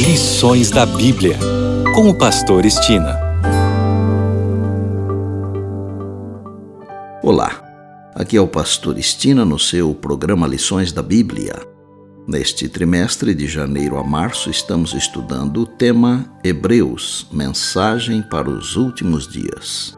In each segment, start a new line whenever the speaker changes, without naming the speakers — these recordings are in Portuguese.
Lições da Bíblia, com o pastor Estina.
Olá, aqui é o pastor Estina no seu programa Lições da Bíblia. Neste trimestre, de janeiro a março, estamos estudando o tema Hebreus, mensagem para os últimos dias.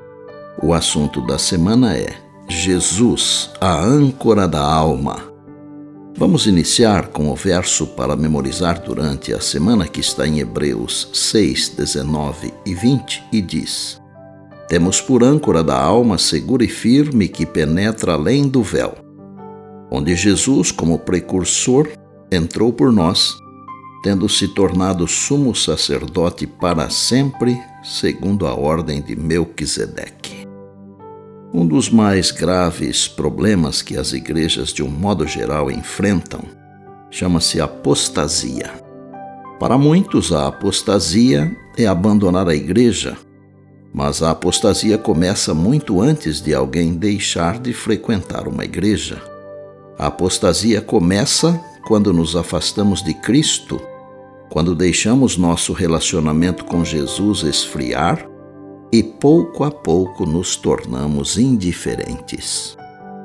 O assunto da semana é Jesus, a âncora da alma. Vamos iniciar com o verso para memorizar durante a semana que está em Hebreus 6, 19 e 20 e diz: Temos por âncora da alma segura e firme que penetra além do véu, onde Jesus, como precursor, entrou por nós, tendo se tornado sumo sacerdote para sempre, segundo a ordem de Melquisedeque. Um dos mais graves problemas que as igrejas, de um modo geral, enfrentam chama-se apostasia. Para muitos, a apostasia é abandonar a igreja, mas a apostasia começa muito antes de alguém deixar de frequentar uma igreja. A apostasia começa quando nos afastamos de Cristo, quando deixamos nosso relacionamento com Jesus esfriar e pouco a pouco nos tornamos indiferentes.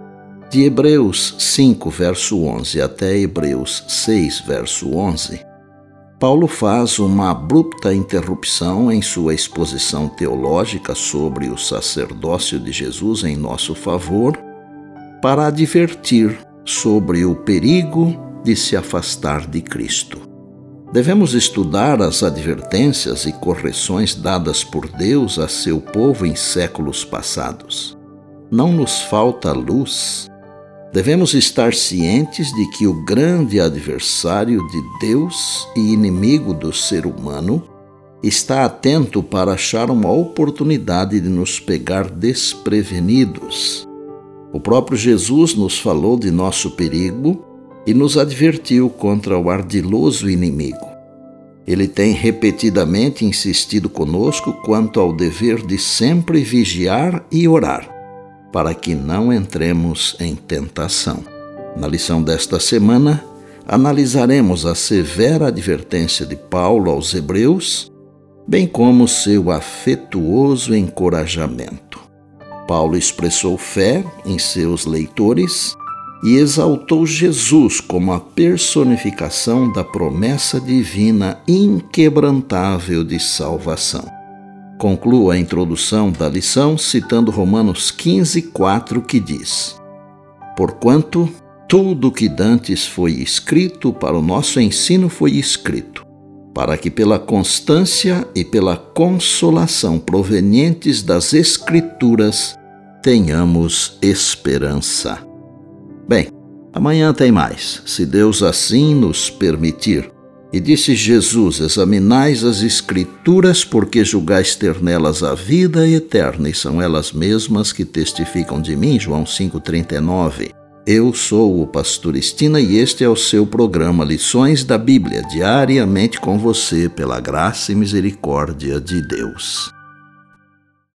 De Hebreus 5, verso 11 até Hebreus 6, verso 11, Paulo faz uma abrupta interrupção em sua exposição teológica sobre o sacerdócio de Jesus em nosso favor para advertir sobre o perigo de se afastar de Cristo. Devemos estudar as advertências e correções dadas por Deus a seu povo em séculos passados. Não nos falta luz. Devemos estar cientes de que o grande adversário de Deus e inimigo do ser humano está atento para achar uma oportunidade de nos pegar desprevenidos. O próprio Jesus nos falou de nosso perigo e nos advertiu contra o ardiloso inimigo. Ele tem repetidamente insistido conosco quanto ao dever de sempre vigiar e orar, para que não entremos em tentação. Na lição desta semana, analisaremos a severa advertência de Paulo aos Hebreus, bem como seu afetuoso encorajamento. Paulo expressou fé em seus leitores e exaltou Jesus como a personificação da promessa divina inquebrantável de salvação. Concluo a introdução da lição citando Romanos 15, 4, que diz: Porquanto tudo que dantes foi escrito para o nosso ensino foi escrito, para que pela constância e pela consolação provenientes das Escrituras tenhamos esperança. Bem, amanhã tem mais, se Deus assim nos permitir. E disse Jesus: Examinais as Escrituras, porque julgais ter nelas a vida eterna, e são elas mesmas que testificam de mim. João 5,39. Eu sou o pastor Estina e este é o seu programa Lições da Bíblia, diariamente com você, pela graça e misericórdia de Deus.